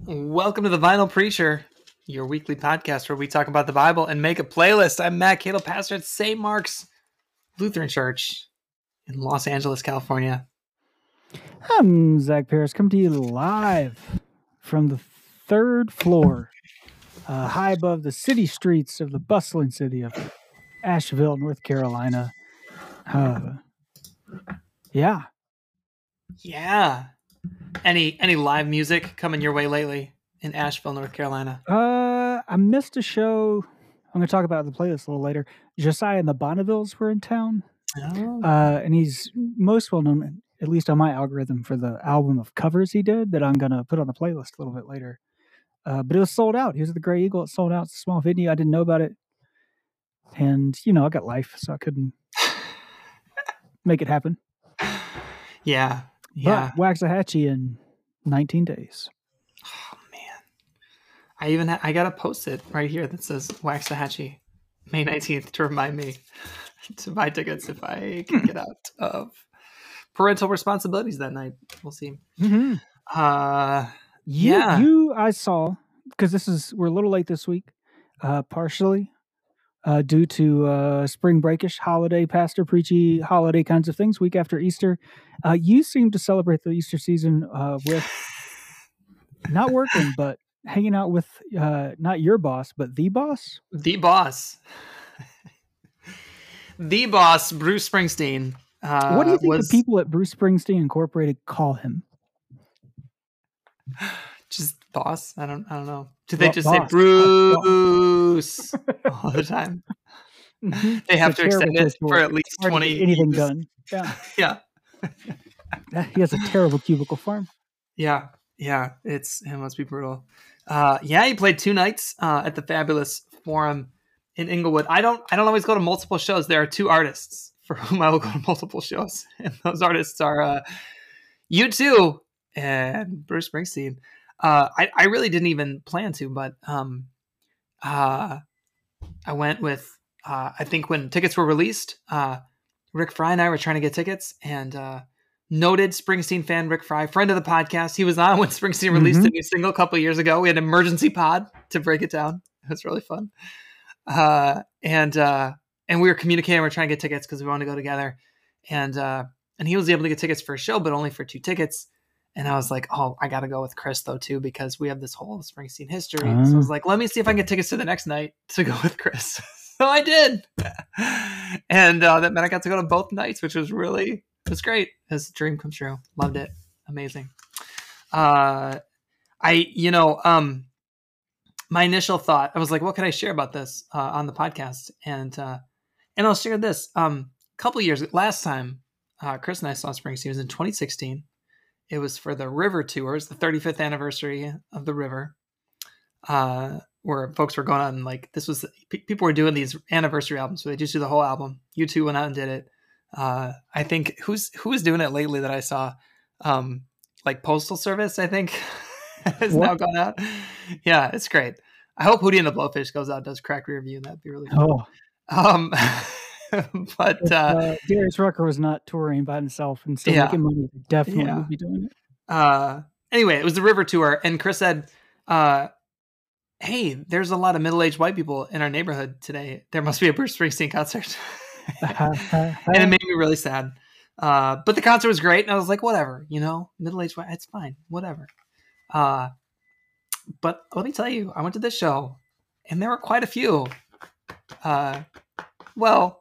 Welcome to the Vinyl Preacher, your weekly podcast where we talk about the Bible and make a playlist. I'm Matt Cato, pastor at St. Mark's Lutheran Church in Los Angeles, California. I'm Zach Paris, coming to you live from the third floor, high above the city streets of the bustling city of Asheville, North Carolina. Yeah. Any live music coming your way lately in Asheville, North Carolina? I missed a show. I'm going to talk about the playlist a little later. Josiah and the Bonnevilles were in town. Oh. And he's most well known, at least on my algorithm, for the album of covers he did that I'm going to put on the playlist a little bit later. But it was sold out. He was at the Grey Eagle. It sold out. It's a small venue. I didn't know about it. And, I got life, so I couldn't make it happen. Yeah. But Waxahachie in 19 days. Oh, man. I got to post it right here that says Waxahachie, May 19th, to remind me to buy tickets if I can get out of parental responsibilities that night. We'll see. Mm-hmm. I saw, because we're a little late this week, partially due to spring breakish, holiday, pastor preachy, holiday kinds of things, week after Easter. You seem to celebrate the Easter season with not working, but hanging out with not your boss, but the boss? The boss. The boss, Bruce Springsteen. What do you think the people at Bruce Springsteen Incorporated call him? Just boss? I don't know. Do they just say Bruce all the time? They have to extend it for at least 20 anything years. Done. Yeah. He has a terrible cubicle farm. Yeah. It must be brutal. He played 2 nights at the Fabulous Forum in Inglewood. I don't always go to multiple shows. There are 2 artists for whom I will go to multiple shows, and those artists are U2 and Bruce Springsteen. I really didn't even plan to, but I went with I think when tickets were released, Rick Fry and I were trying to get tickets, and noted Springsteen fan Rick Fry, friend of the podcast, he was on when Springsteen released a new single a couple of years ago. We had an emergency pod to break it down. It was really fun. And we were communicating. We're trying to get tickets because we wanted to go together. And he was able to get tickets for a show, but only for 2 tickets. And I was like, oh, I got to go with Chris though too, because we have this whole Springsteen history. So I was like, let me see if I can get tickets to the next night to go with Chris. So I did. And that meant I got to go to both nights, which was great. It was a dream come true. Loved it. Amazing. My initial thought, I was like, what can I share about this on the podcast? And I'll share this. Couple years, last time Chris and I saw Springsteen was in 2016. It was for the River Tours, the 35th anniversary of the River, where folks were going on, like, people were doing these anniversary albums, so they just do the whole album. U2 went out and did it. I think who was doing it lately that I saw, like Postal Service, I think has now gone out. Yeah, it's great. I hope Hootie and the Blowfish goes out, does Crack Rear View, and that'd be really fun. But Darius Rucker was not touring by himself and still making money. Definitely would be doing it. Anyway, it was the River Tour, and Chris said, hey, there's a lot of middle-aged white people in our neighborhood today. There must be a Bruce Springsteen concert. And it made me really sad. But the concert was great, and I was like, whatever, middle-aged white, it's fine, whatever. But let me tell you, I went to this show, and there were quite a few. I'm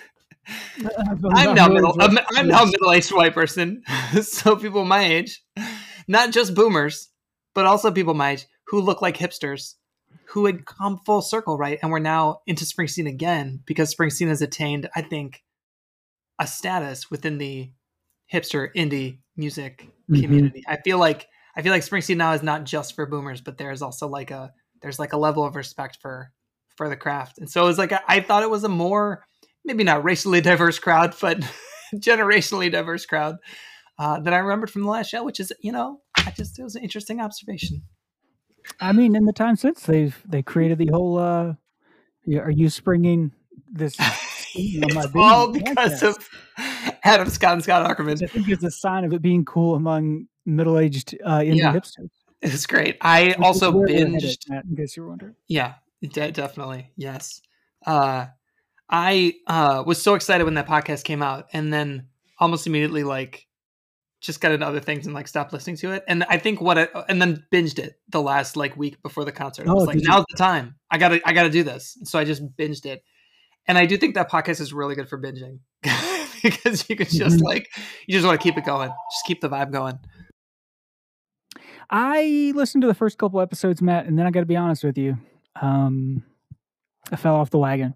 now a middle-aged white person, so people my age, not just boomers, but also people my age who look like hipsters, who had come full circle, right? And we're now into Springsteen again because Springsteen has attained, I think, a status within the hipster indie music community. I feel like Springsteen now is not just for boomers, but there's also there's a level of respect for the craft. And so it was like, I thought it was a more, maybe not racially diverse crowd, but generationally diverse crowd that I remembered from the last show, which is, it was an interesting observation. I mean, in the time since they created the whole, are you springing this? It's all because of Adam Scott and Scott Aukerman. I think it's a sign of it being cool among middle-aged indie hipsters. It's great. I Which is also where we're headed, binged. Matt, in case you're wondering. Yeah, definitely. Yes. I was so excited when that podcast came out, and then almost immediately like just got into other things and like stopped listening to it. And I think and then binged it the last like week before the concert. I was Oh, like, did you? now's the time. I gotta do this. So I just binged it. And I do think that podcast is really good for binging because you could just like, you just want to keep it going. Just keep the vibe going. I listened to the first couple episodes, Matt, and then I got to be honest with you. I fell off the wagon.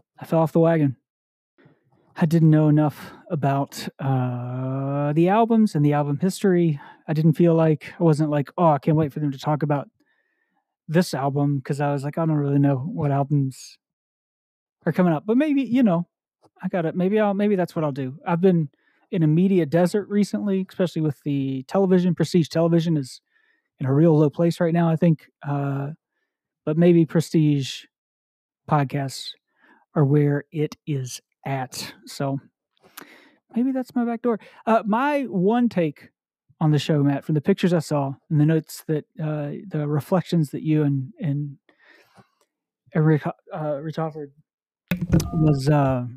I didn't know enough about the albums and the album history. I didn't feel like, I wasn't like, oh, I can't wait for them to talk about this album, because I was like, I don't really know what albums are coming up. But maybe, I got it. Maybe that's what I'll do. I've been in a media desert recently, especially with the television. Prestige television is in a real low place right now, I think. But maybe Prestige podcasts are where it is at. So maybe that's my back door. My one take on the show, Matt, from the pictures I saw and the notes that the reflections that you and Eric Richard was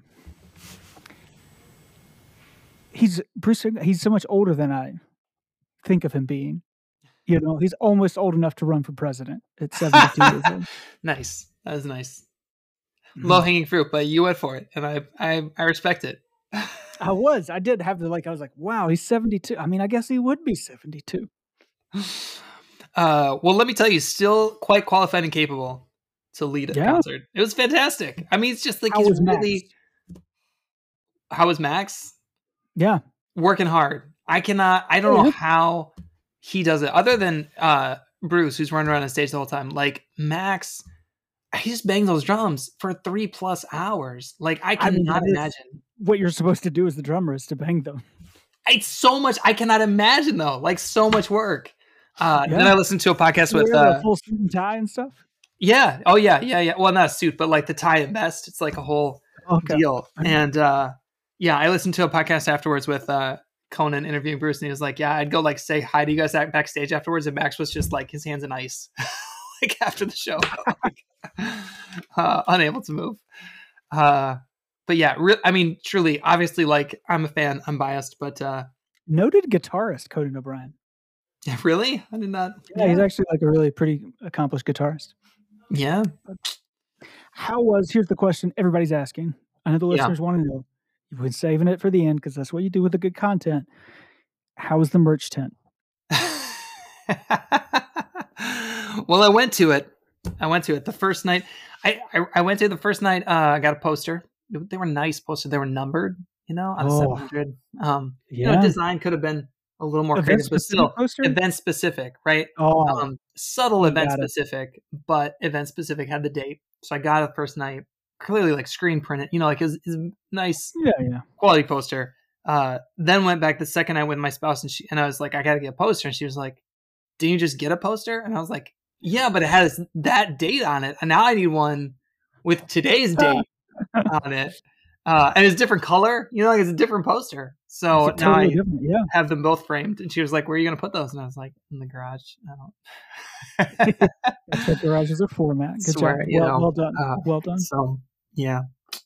he's so much older than I think of him being. He's almost old enough to run for president at 72 years old. Nice. That was nice. Low hanging fruit, but you went for it, and I respect it. I did have I was like, wow, he's 72. I mean, I guess he would be 72. Well, let me tell you, still quite qualified and capable to lead a concert. It was fantastic. I mean, it's just like, he's really. How was Max? Yeah. Working hard. I don't know how he does it, other than Bruce, who's running around on stage the whole time. Like, Max, he just bangs those drums for 3+ hours. Like, I cannot imagine. What you're supposed to do as the drummer is to bang them. It's so much. I cannot imagine, though. Like, so much work. Then I listened to a podcast with full suit and tie and stuff. Yeah. Oh yeah. Well, not a suit, but like the tie and vest. It's like a whole deal. And I listened to a podcast afterwards with Conan interviewing Bruce, and he was like, "Yeah, I'd go like say hi to you guys backstage afterwards." And Max was just like his hands in ice, like after the show, unable to move. But yeah, I mean, truly, obviously, like, I'm a fan. I'm biased, but noted guitarist Conan O'Brien. Yeah, really? I did not. Yeah, he's actually like a really pretty accomplished guitarist. Yeah. Here's the question everybody's asking. I know the listeners want to know. You've been saving it for the end because that's what you do with the good content. How was the merch tent? Well, I went to it the first night. I went to the first night. I got a poster. They were nice posters. They were numbered, out of 700. Design could have been a little more creative, but still event specific, right? Subtle event specific, but event specific had the date. So I got it the first night, clearly like screen printed, like his nice quality poster. Then went back the second night with my spouse, and I was like, I got to get a poster. And she was like, didn't you just get a poster? And I was like, yeah, but it has that date on it. And now I need one with today's date on it. And it's a different color, like it's a different poster. So now I have them both framed. And she was like, where are you going to put those? And I was like, in the garage. I don't. That's what garages are for, Matt. Good job. Well done. Well done. So, yeah.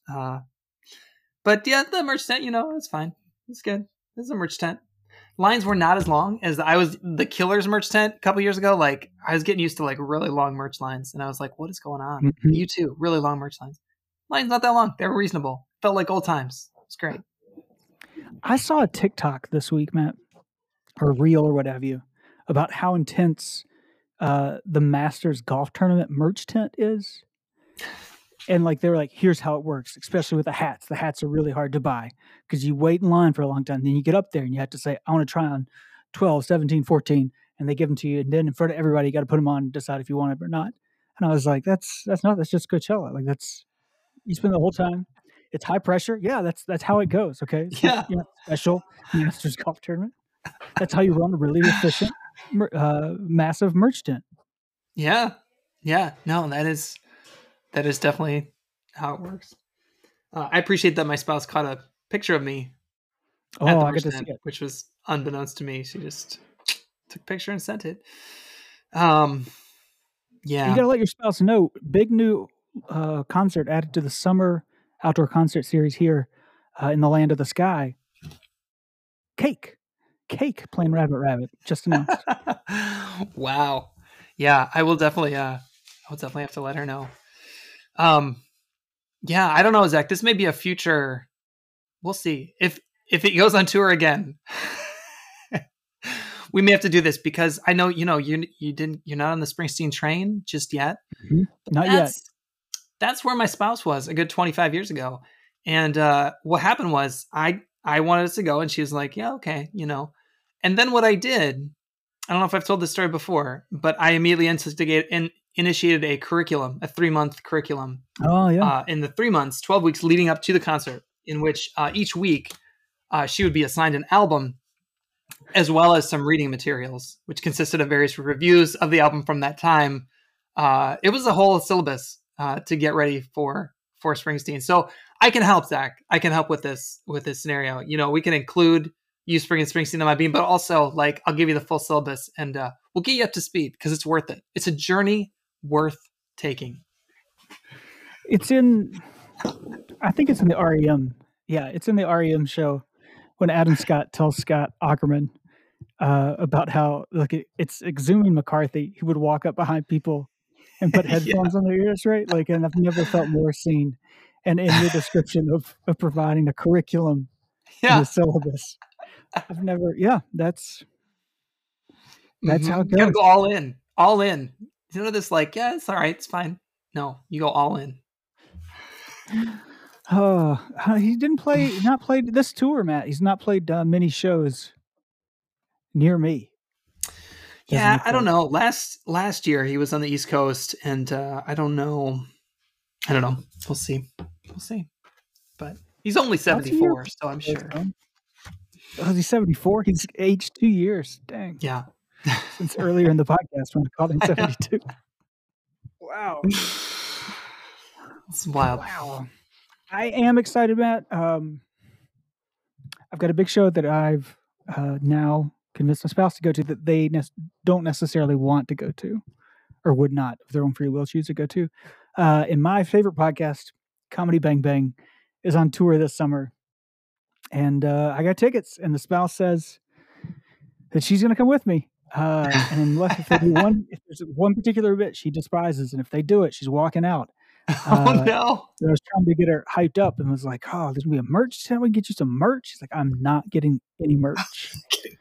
But yeah, the merch tent, it's fine. It's good. This is a merch tent. Lines were not as long as the Killers merch tent a couple years ago. Like, I was getting used to like really long merch lines. And I was like, what is going on? Mm-hmm. You too. Really long merch lines. Lines not that long. They were reasonable. Felt like old times. It's great. I saw a TikTok this week, Matt, or reel or what have you, about how intense the Masters golf tournament merch tent is. And like, they're like, here's how it works, especially with the hats. The hats are really hard to buy because you wait in line for a long time. Then you get up there and you have to say, I want to try on 12, 17, 14. And they give them to you. And then in front of everybody, you got to put them on and decide if you want it or not. And I was like, that's just Coachella. Like, you spend the whole time. It's high pressure. Yeah, that's how it goes. Okay. Yeah. Special Masters golf tournament. That's how you run a really efficient, massive merch tent. Yeah. Yeah. No, that is definitely how it works. I appreciate that my spouse caught a picture of me at the merch tent, which was unbeknownst to me. She just took a picture and sent it. Yeah. You got to let your spouse know. Big new concert added to the summer outdoor concert series here in the land of the sky. Cake playing Rabbit Rabbit just announced. Wow. Yeah, I will definitely have to let her know. Yeah, I don't know, Zach. This may be a future. We'll see if it goes on tour again. We may have to do this because I know you're not on the Springsteen train just yet. Mm-hmm. Not yet. That's where my spouse was a good 25 years ago. And what happened was I wanted us to go, and she was like, "Yeah, okay," And then what I did, I don't know if I've told this story before, but I immediately initiated a curriculum, a 3-month curriculum. Oh yeah. In the 3 months, 12 weeks leading up to the concert, in which each week she would be assigned an album, as well as some reading materials, which consisted of various reviews of the album from that time. It was a whole syllabus to get ready for Springsteen. So I can help, Zach. I can help with this scenario. We can include you bringing Springsteen on my beam, but also I'll give you the full syllabus, and we'll get you up to speed because it's worth it. It's a journey worth taking. I think it's in the REM. Yeah, it's in the REM show when Adam Scott tells Scott Aukerman about how it's exhuming McCarthy. He would walk up behind people and put headphones on their ears, right? And I've never felt more seen. And in your description of providing a curriculum in the syllabus, I've never. Yeah, that's how it goes. You gotta go all in. All in. This it's all right, it's fine. No, you go all in. Oh, he not played this tour, Matt. He's not played many shows near me. Yeah, I don't know. Last year he was on the East Coast, and I don't know. We'll see. But he's only 74, so I'm sure. Oh, he's 74? He's aged 2 years. Dang. Yeah. Since earlier in the podcast when I called him 72. Wow. It's wild. Wow. I am excited, Matt. I've got a big show that I've now convinced my spouse to go to that they don't necessarily want to go to, or would not, of their own free will, choose to go to. And my favorite podcast, Comedy Bang Bang, is on tour this summer. And I got tickets, and the spouse says that she's going to come with me. And unless if there's one particular bit she despises, and if they do it, she's walking out. Oh no! So I was trying to get her hyped up and was like, "Oh, there's gonna be a merch sale. We can get you some merch." She's like, "I'm not getting any merch."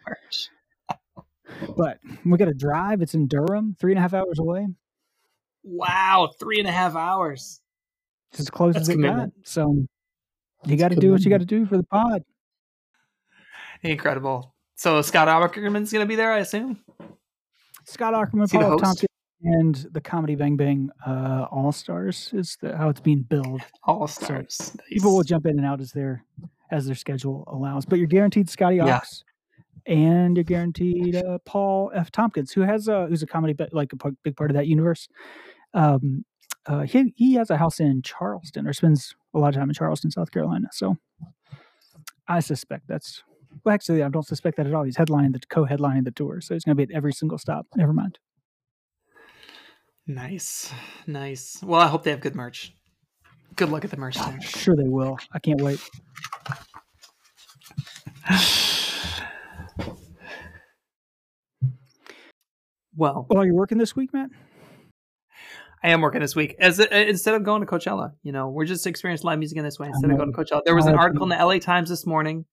But we got to drive. It's in Durham, 3.5 hours away. Wow, 3.5 hours. It's as close as it got. So you got to do what you got to do for the pod. Incredible. So Scott Aukerman's going to be there, I assume. Scott Aukerman, Paul Tompkins, and the Comedy Bang Bang All Stars is how it's being billed. All Stars. So nice. People will jump in and out as their schedule allows, but you're guaranteed Scotty Ox, and you're guaranteed Paul F. Tompkins, who's a comedy a big part of that universe. He has a house in Charleston, or spends a lot of time in Charleston, South Carolina. So I suspect that's. Well, actually, I don't suspect that at all. He's co-headlining the tour, so he's going to be at every single stop. Never mind. Nice. Well, I hope they have good merch. Good luck at the merch. Sure they will. I can't wait. Well, you're working this week, Matt? I am working this week. Instead of going to Coachella, we're just experiencing live music in this way. Instead of going to Coachella, there was an article in the LA Times this morning.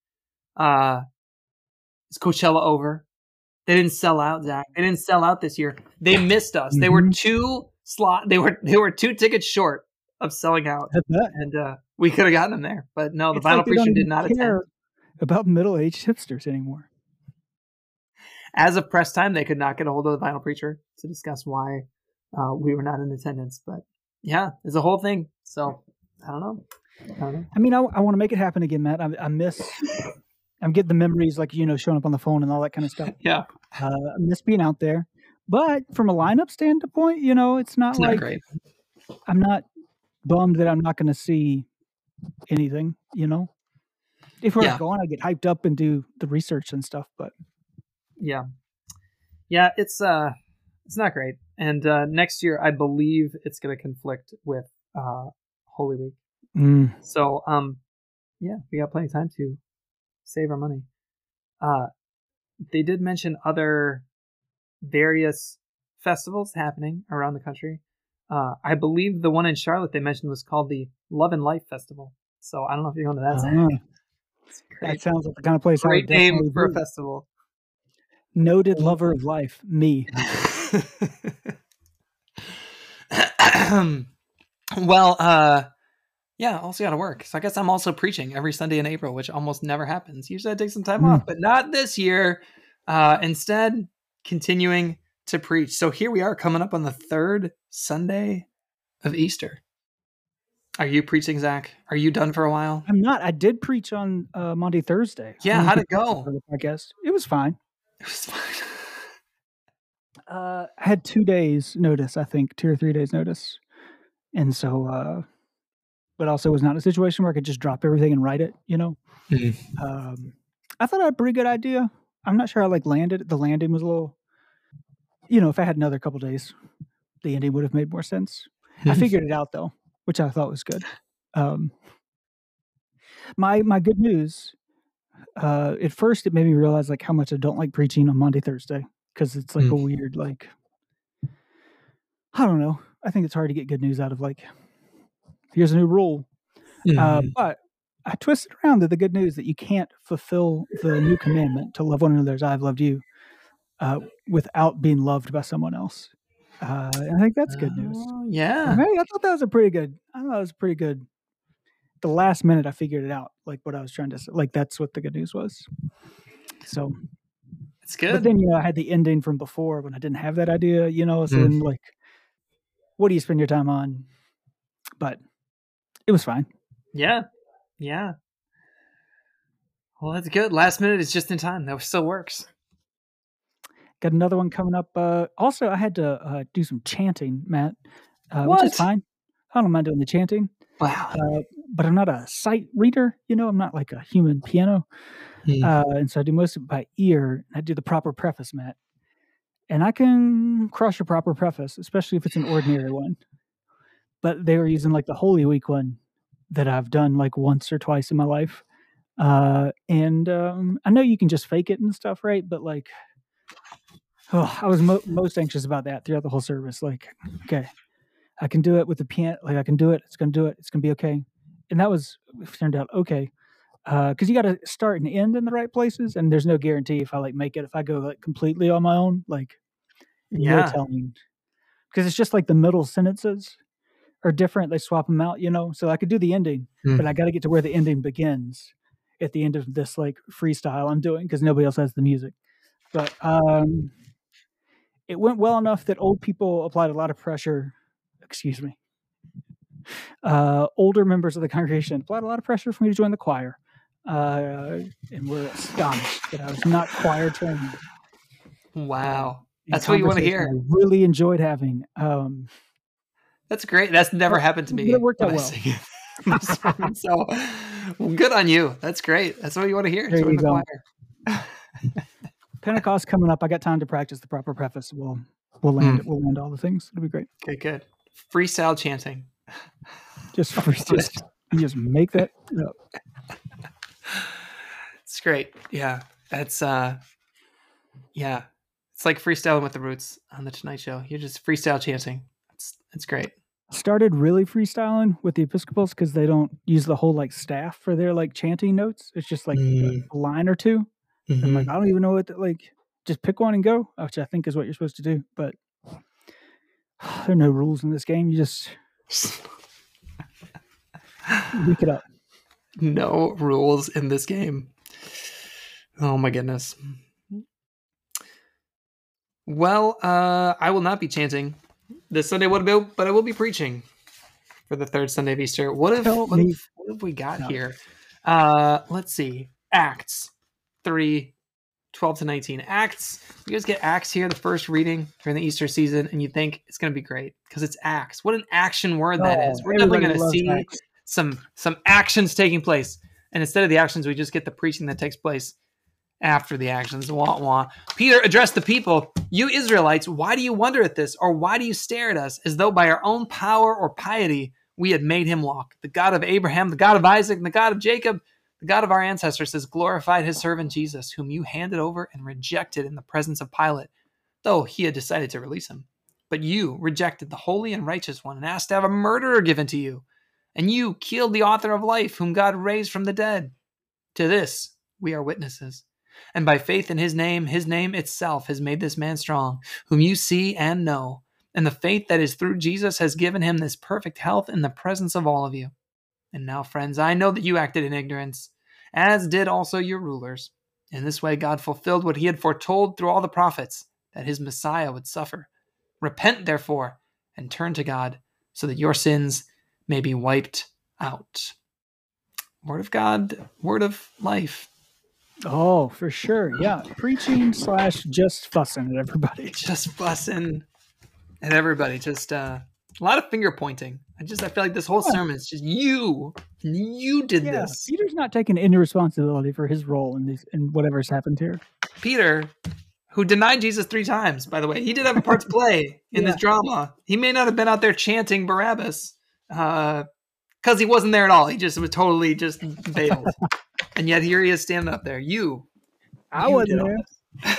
Is Coachella over? They didn't sell out, Zach. They didn't sell out this year. They missed us. Mm-hmm. They were two tickets short of selling out, and we could have gotten them there. But no, the Vinyl Preacher did not attend. About middle-aged hipsters anymore. As of press time, they could not get a hold of the Vinyl Preacher to discuss why we were not in attendance. But yeah, it's a whole thing. So I don't know. I mean, I want to make it happen again, Matt. I'm getting the memories, showing up on the phone and all that kind of stuff. Yeah. I miss being out there. But from a lineup standpoint, it's not great. I'm not bummed that I'm not going to see anything, If we're going, I get hyped up and do the research and stuff, but. Yeah. Yeah, it's It's not great. And next year, I believe it's going to conflict with Holy Week. So, yeah, we got plenty of time to save our money. They did mention other various festivals happening around the country. I believe the one in Charlotte they mentioned was called the Love and Life Festival. So I don't know if you're going to that. That sounds like the kind of place. Great name for a festival. Noted lover of life, me. Well, yeah, also got to work. So I guess I'm also preaching every Sunday in April, which almost never happens. Usually I take some time off, but not this year. Instead, continuing to preach. So here we are coming up on the third Sunday of Easter. Are you preaching, Zach? Are you done for a while? I'm not. I did preach on Monday, Thursday. Yeah, how'd it go? I guess it was fine. It was fine. I had 2 days notice, I think 2 or 3 days notice. And so, but also was not a situation where I could just drop everything and write it, you know? I thought I had a pretty good idea. I'm not sure I landed. The landing was a little, if I had another couple days, the ending would have made more sense. I figured it out though, which I thought was good. My good news, at first it made me realize how much I don't like preaching on Monday, Thursday. Because it's a weird, I don't know. I think it's hard to get good news out of here's a new rule. But I twisted around to the good news that you can't fulfill the new commandment to love one another as I've loved you without being loved by someone else. And I think that's good news. Yeah. I thought that was pretty good. The last minute I figured it out, what I was trying to say. That's what the good news was. So... It's good. But then, I had the ending from before when I didn't have that idea, so then, what do you spend your time on? But it was fine. Yeah. Yeah. Well, that's good. Last minute is just in time. That still works. Got another one coming up. Also, I had to do some chanting, Matt, which is fine. I don't mind doing the chanting. Wow. But I'm not a sight reader, I'm not like a human piano. And so I do most of it by ear. I do the proper preface, Matt. And I can crush a proper preface, especially if it's an ordinary one. But they were using the Holy Week one that I've done once or twice in my life. And I know you can just fake it and stuff, right? But I was most anxious about that throughout the whole service. Okay, I can do it with the piano. I can do it. It's going to do it. It's going to be okay. And that turned out okay. Because you got to start and end in the right places, and there's no guarantee if I make it. If I go completely on my own, you're telling, because it's just the middle sentences are different. They swap them out, So I could do the ending, but I got to get to where the ending begins at the end of this freestyle I'm doing because nobody else has the music. But it went well enough that old people applied a lot of pressure. Excuse me. Older members of the congregation applied a lot of pressure for me to join the choir. And we're astonished that I was not choir trained. Wow. That's what you want to hear. I really enjoyed having. That's great. That's never happened to me. It worked out well. So good on you. That's great. That's what you want to hear. There you go. Pentecost coming up. I got time to practice the proper preface. We'll land it. We'll land all the things. It'll be great. Okay, good. Freestyle chanting. Just make that up. It's great. Yeah. That's yeah. It's like freestyling with the Roots on the Tonight Show. You're just freestyle chanting. It's great. Started really freestyling with the Episcopals because they don't use the whole staff for their chanting notes. It's just a line or two. I'm I don't even know what just pick one and go, which I think is what you're supposed to do. But there are no rules in this game. You just make it up. No rules in this game. Oh my goodness. Well, I will not be chanting this Sunday, but I will be preaching for the third Sunday of Easter. What have we got here? Let's see. Acts 3, 12 to 19. Acts. You guys get Acts here, the first reading during the Easter season, and you think it's going to be great because it's Acts. What an action word that is. We're definitely going to see some actions taking place. And instead of the actions, we just get the preaching that takes place. after the actions. Wah, wah. Peter addressed the people. You Israelites, why do you wonder at this? Or why do you stare at us as though by our own power or piety we had made him walk? The God of Abraham, the God of Isaac, and the God of Jacob, the God of our ancestors has glorified his servant Jesus, whom you handed over and rejected in the presence of Pilate, though he had decided to release him. But you rejected the holy and righteous one and asked to have a murderer given to you. And you killed the author of life, whom God raised from the dead. To this we are witnesses. And by faith in his name itself has made this man strong, whom you see and know. And the faith that is through Jesus has given him this perfect health in the presence of all of you. And now, friends, I know that you acted in ignorance, as did also your rulers. In this way, God fulfilled what he had foretold through all the prophets, that his Messiah would suffer. Repent, therefore, and turn to God, so that your sins may be wiped out. Word of God, word of life. Oh, for sure. Yeah. Preaching / just fussing at everybody. Just fussing at everybody. Just a lot of finger pointing. I feel like this whole sermon is just you did this. Peter's not taking any responsibility for his role in whatever's happened here. Peter, who denied Jesus 3 times, by the way, he did have a part to play in this drama. He may not have been out there chanting Barabbas because he wasn't there at all. He just was totally just bailed. And yet here he is standing up there. I wasn't there.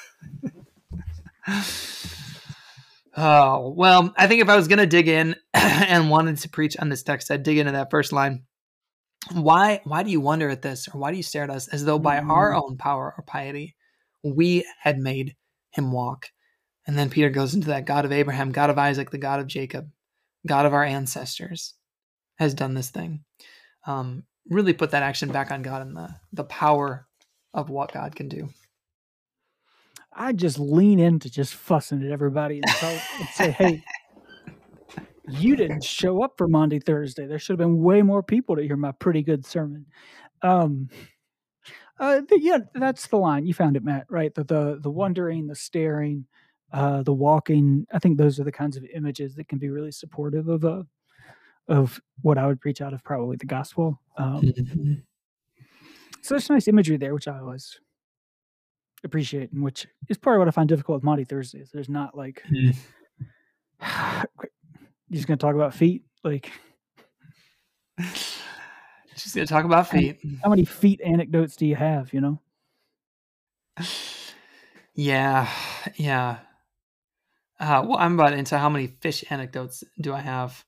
Oh, well, I think if I was going to dig in and wanted to preach on this text, I'd dig into that first line. Why do you wonder at this? Or why do you stare at us as though by our own power or piety we had made him walk? And then Peter goes into that God of Abraham, God of Isaac, the God of Jacob, God of our ancestors has done this thing. Really put that action back on God and the power of what God can do. I just lean into just fussing at everybody and say, hey, you didn't show up for Monday, Thursday. There should have been way more people to hear my pretty good sermon. Yeah, that's the line. You found it, Matt, right? The wondering, the staring, the walking. I think those are the kinds of images that can be really supportive of what I would preach out of probably the gospel. So there's nice imagery there, which I always appreciate, and which is part of what I find difficult with Monty Thursdays. There's not like you're just gonna talk about feet, like just gonna talk about feet. How many feet anecdotes do you have? You know? Yeah. Well, I'm about into how many fish anecdotes do I have.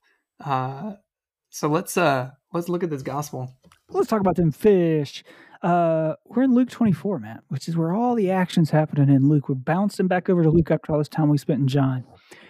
So let's look at this gospel. Let's talk about them fish. We're in Luke 24, Matt, which is where all the action's happening in Luke. We're bouncing back over to Luke after all this time we spent in John.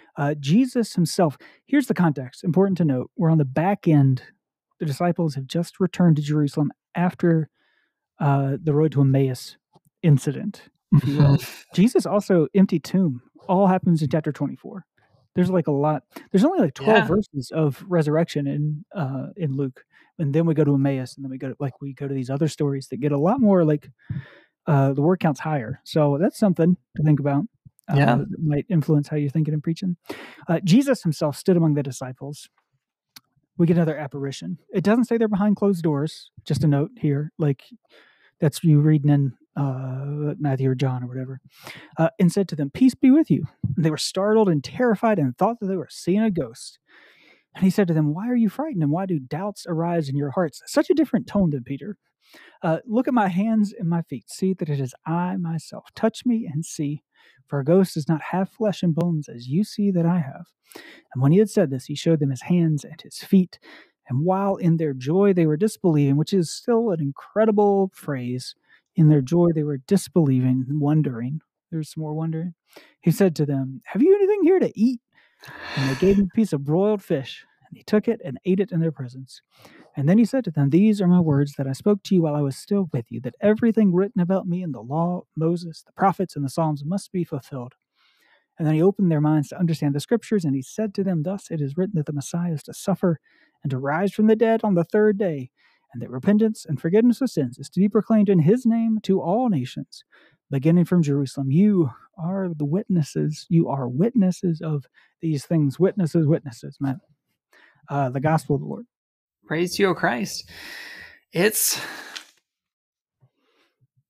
Jesus himself. Here's the context. Important to note. We're on the back end. The disciples have just returned to Jerusalem after the road to Emmaus incident. Jesus also empty tomb. All happens in chapter 24. There's like a lot. There's only like 12 verses of resurrection in Luke, and then we go to Emmaus, and then we go to these other stories that get a lot more like the word count's higher. So that's something to think about. That might influence how you're thinking and preaching. Jesus himself stood among the disciples. We get another apparition. It doesn't say they're behind closed doors. Just a note here, like that's you reading in Matthew or John or whatever, and said to them, "Peace be with you." And they were startled and terrified and thought that they were seeing a ghost. And he said to them, "Why are you frightened? And why do doubts arise in your hearts?" Such a different tone than Peter. "Look at my hands and my feet. See that it is I myself. Touch me and see. For a ghost does not have flesh and bones as you see that I have." And when he had said this, he showed them his hands and his feet. And while in their joy they were disbelieving, which is still an incredible phrase, in their joy they were disbelieving, wondering. There's some more wondering. He said to them, "Have you anything here to eat?" And they gave him a piece of broiled fish. And he took it and ate it in their presence. And then he said to them, "These are my words that I spoke to you while I was still with you, that everything written about me in the law, Moses, the prophets, and the Psalms must be fulfilled." And then he opened their minds to understand the scriptures, and he said to them, "Thus it is written that the Messiah is to suffer and to rise from the dead on the third day, and that repentance and forgiveness of sins is to be proclaimed in his name to all nations, beginning from Jerusalem. You are the witnesses. You are witnesses of these things." Witnesses, man. The gospel of the Lord. Praise to you, O Christ. It's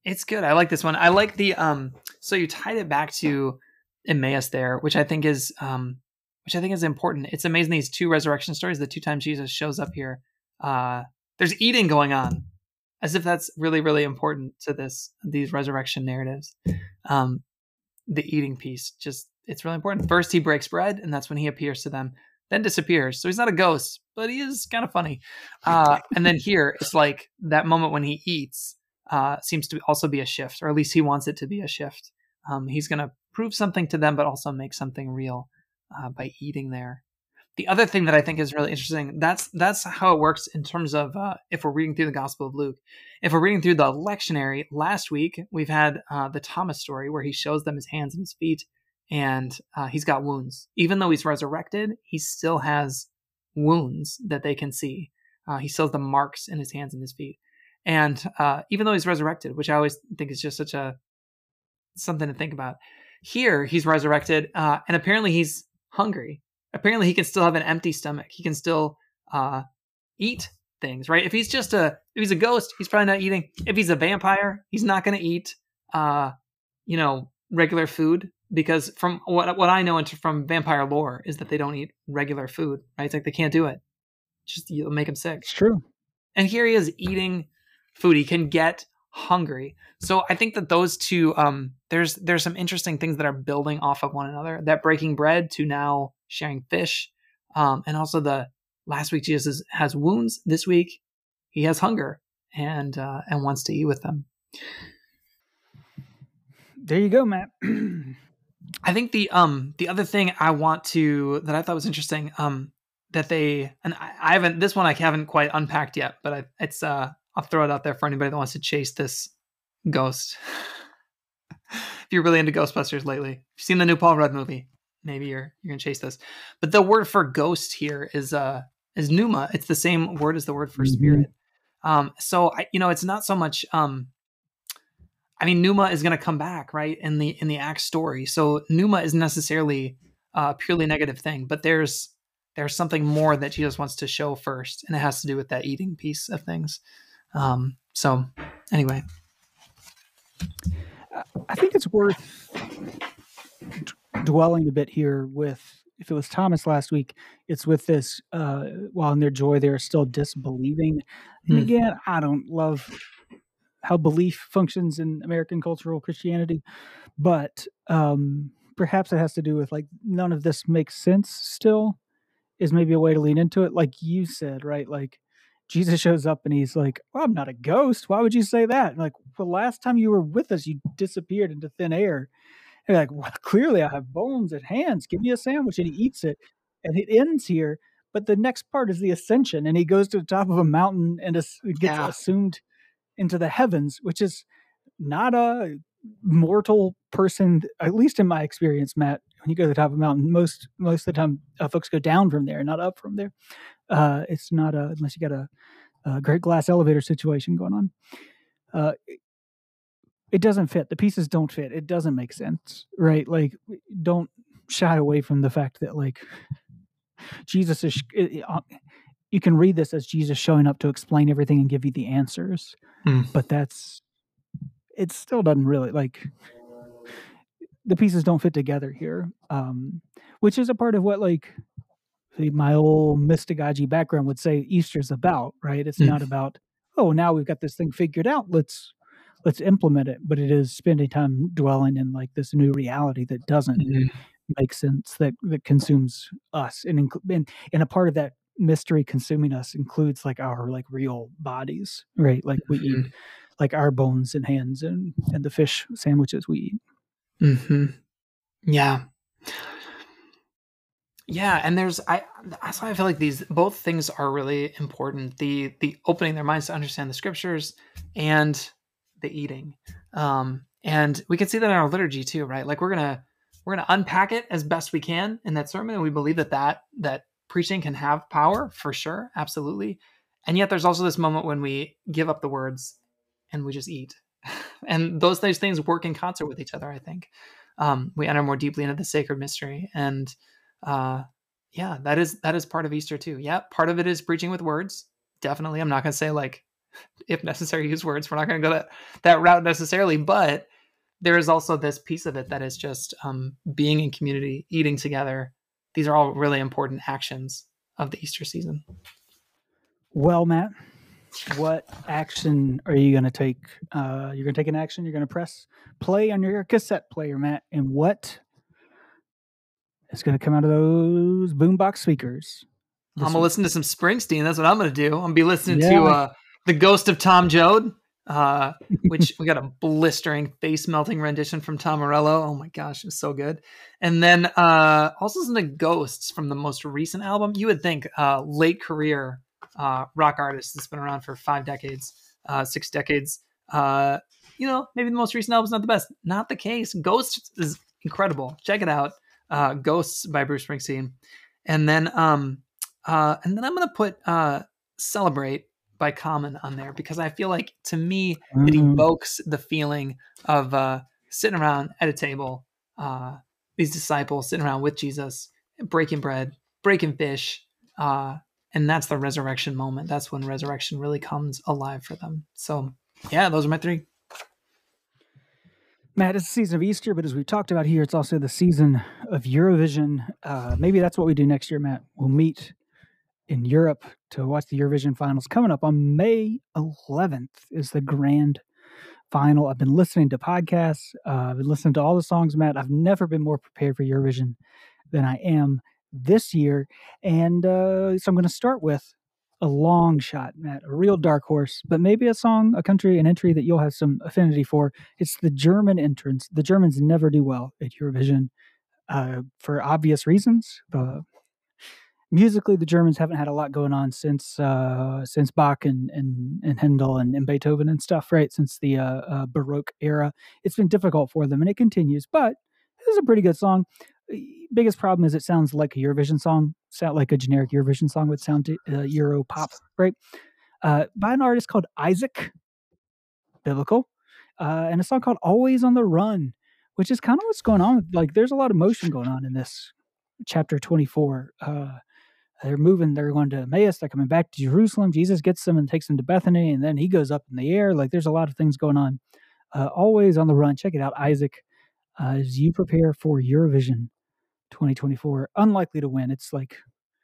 It's good. I like this one. I like the so you tied it back to Emmaus there, which I think is important. It's amazing these two resurrection stories, the two times Jesus shows up here. There's eating going on, as if that's really, really important to these resurrection narratives. The eating piece, just it's really important. First he breaks bread, and that's when he appears to them, then disappears. So he's not a ghost, but he is kind of funny. And then here it's like that moment when he eats seems to also be a shift, or at least he wants it to be a shift. He's going to prove something to them, but also make something real by eating there. The other thing that I think is really interesting, that's how it works in terms of if we're reading through the Gospel of Luke. If we're reading through the lectionary, last week we've had the Thomas story where he shows them his hands and his feet, and he's got wounds. Even though he's resurrected, he still has wounds that they can see. He still has the marks in his hands and his feet. And even though he's resurrected, which I always think is just such something to think about, here he's resurrected, and apparently he's hungry. Apparently he can still have an empty stomach. He can still eat things, right? If he's a ghost, he's probably not eating. If he's a vampire, he's not going to eat, regular food, because from what I know from vampire lore is that they don't eat regular food, right? It's like they can't do it. Just you'll make them sick. It's true. And here he is eating food. He can get hungry. So I think that those two, there's some interesting things that are building off of one another. That breaking bread to now sharing fish, and also the last week Jesus has wounds. This week he has hunger and wants to eat with them. There you go, Matt. I think the other thing that I thought was interesting, that I haven't quite unpacked yet, but I'll throw it out there for anybody that wants to chase this ghost. If you're really into Ghostbusters lately, if you've seen the new Paul Rudd movie, maybe you're gonna chase this. But the word for ghost here is pneuma. It's the same word as the word for spirit. So it's not so much. Pneuma is going to come back, right, in the Acts story. So pneuma isn't necessarily a purely negative thing, but there's something more that Jesus wants to show first, and it has to do with that eating piece of things. So anyway, I think it's worth dwelling a bit here with, if it was Thomas last week, it's with this, while in their joy, they're still disbelieving. And again, I don't love how belief functions in American cultural Christianity, but perhaps it has to do with like none of this makes sense still, is maybe a way to lean into it. Like you said, right? Like Jesus shows up and he's like, well, I'm not a ghost. Why would you say that? And like, well, last time you were with us, you disappeared into thin air. And you're like, well, clearly I have bones and hands. Give me a sandwich. And he eats it. And it ends here. But the next part is the ascension. And he goes to the top of a mountain and gets assumed into the heavens, which is not a mortal person, at least in my experience, Matt. When you go to the top of a mountain, most of the time folks go down from there, not up from there. It's not unless you got a great glass elevator situation going on. It doesn't fit. The pieces don't fit. It doesn't make sense, right? Like, don't shy away from the fact that like Jesus is. You can read this as Jesus showing up to explain everything and give you the answers, but it still doesn't really, like, the pieces don't fit together here, which is a part of what, like, my old mystagogy background would say Easter's about, right? It's not about, oh, now we've got this thing figured out, let's implement it, but it is spending time dwelling in like this new reality that doesn't make sense, that consumes us, and a part of that mystery consuming us includes like our like real bodies, right? Like we eat like our bones and hands and the fish sandwiches we eat. Yeah, and that's why I feel like these both things are really important. The opening their minds to understand the scriptures and the eating, and we can see that in our liturgy too, right? Like we're gonna unpack it as best we can in that sermon, and we believe that preaching can have power for sure, absolutely. And yet there's also this moment when we give up the words and we just eat, and those things work in concert with each other. I think we enter more deeply into the sacred mystery, and that is part of Easter too. Yeah, part of it is preaching with words. Definitely, I'm not going to say like if necessary, use words. We're not going to go that route necessarily, but there is also this piece of it that is just being in community, eating together. These are all really important actions of the Easter season. Well, Matt, what action are you going to take? You're going to take an action. You're going to press play on your cassette player, Matt. And what is going to come out of those boombox speakers? I'm going to listen to some Springsteen. That's what I'm going to do. I'm going to be listening to The Ghost of Tom Joad, which we got a blistering, face-melting rendition from Tom Morello. Oh my gosh, it's so good. And then also listen to Ghosts from the most recent album. You would think late career rock artist that's been around for 5 decades, 6 decades. Maybe the most recent album's not the best. Not the case. Ghosts is incredible. Check it out. Ghosts by Bruce Springsteen. And then I'm gonna put Celebrate by Common on there, because I feel like, to me, it evokes the feeling of sitting around at a table, these disciples sitting around with Jesus, breaking bread, breaking fish, and that's the resurrection moment. That's when resurrection really comes alive for them. So yeah, those are my 3. Matt, it's the season of Easter, but as we've talked about here, it's also the season of Eurovision. Maybe that's what we do next year, Matt. We'll meet in Europe to watch the Eurovision finals. Coming up on May 11th is the grand final. I've been listening to podcasts. I've been listening to all the songs, Matt. I've never been more prepared for Eurovision than I am this year. And so I'm going to start with a long shot, Matt, a real dark horse, but maybe a song, a country, an entry that you'll have some affinity for. It's the German entrance. The Germans never do well at Eurovision for obvious reasons. Musically, the Germans haven't had a lot going on since Bach and Handel and Beethoven and stuff, right? Since the Baroque era, it's been difficult for them, and it continues. But this is a pretty good song. Biggest problem is it sounds like a Eurovision song, sound like a generic Eurovision song would sound to Euro pop, right? By an artist called Isaac, biblical, and a song called "Always on the Run," which is kind of what's going on. Like, there's a lot of motion going on in this chapter 24. They're moving, they're going to Emmaus, they're coming back to Jerusalem. Jesus gets them and takes them to Bethany, and then he goes up in the air. Like, there's a lot of things going on. Always on the Run. Check it out, Isaac, as you prepare for Eurovision 2024. Unlikely to win. It's like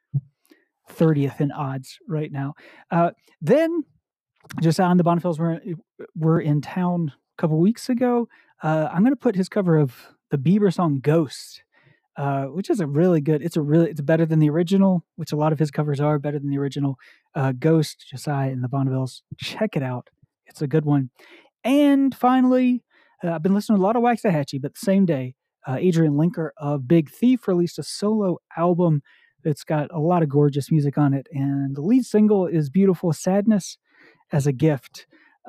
30th in odds right now. Then, just on the Bonnefields were in town a couple weeks ago. I'm going to put his cover of the Bieber song Ghost, which is it's better than the original, which a lot of his covers are better than the original. Ghost, Josiah and the Bonnevilles. Check it out. It's a good one. And finally, I've been listening to a lot of Waxahachie, but the same day, Adrian Linker of Big Thief released a solo album that's got a lot of gorgeous music on it. And the lead single is Beautiful Sadness as a Gift,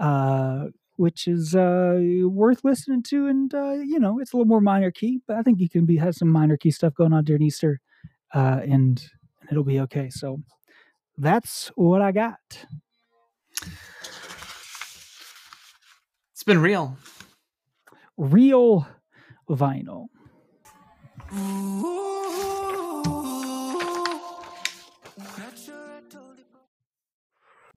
which is worth listening to. And, it's a little more minor key, but I think you can have some minor key stuff going on during Easter, and it'll be okay. So that's what I got. It's been real. Real vinyl. Ooh.